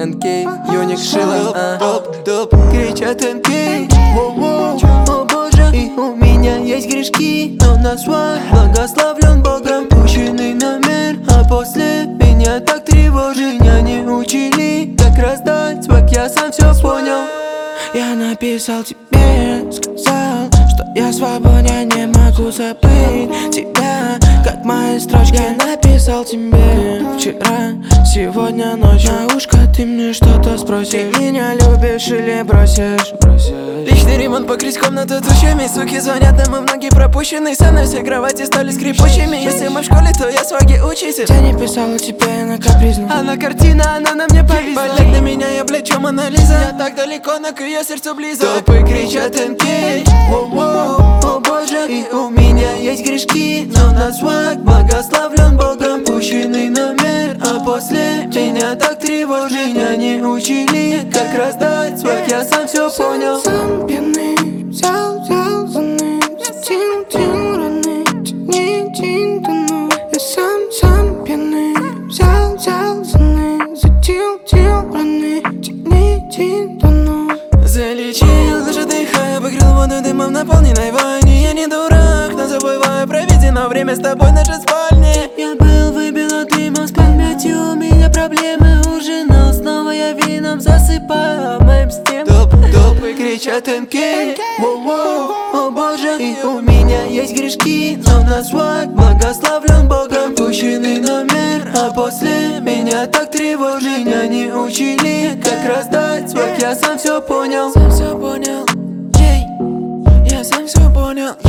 НК, Юник Шила. Топ, кричат НК. О боже, и у меня есть грешки, но на свой благословлен Богом. Пущенный номер, а после меня так тревожит. Меня не учили, как раздать свак, я сам все понял. Я написал тебе, сказал, что я свободен, не могу забыть тебя, как мои строчки. Я написал тебе вчера, сегодня ночью. На ушко ты мне что-то спросишь. Ты меня любишь или бросишь? Личный ремонт, покрыть комнату тучами. Суки звонят, нам и многие пропущенные. Со мной все кровати стали скрипучими. Если мы в школе, то я сваги учитель. Я не писала тебе на капризну. Она картина, она на мне повисла. Поляк на меня, я плечом Мона Лиза. Я так далеко, но к ее сердцу близок. Топы кричат НК. О боже, и у меня есть грешки, но на свак благословлен Богом. Пущенный номер, а после меня так тревожит. Меня не учили, как раздать свак, я сам все понял. Сам пьяный, взял за низ, тин раны, тин тону. Я сам пьяный, взял за низ, тин раны, тин тону. Залечил, даже дыхая, покрыл воду дымом наполненной ванне. Я не дурак, но забываю проведено время с тобой в нашей спальне. Я был, выбил от лима с памятью, у меня проблемы уже, но снова я вином засыпаю моим стен. Топы кричат НК. О боже, и у меня есть грешки, но на свак благословлен Богом. Пущенный номер, а после меня так тревожит. Меня не учили, как раздать свак, я сам все понял. Сам все понял, я сам все понял.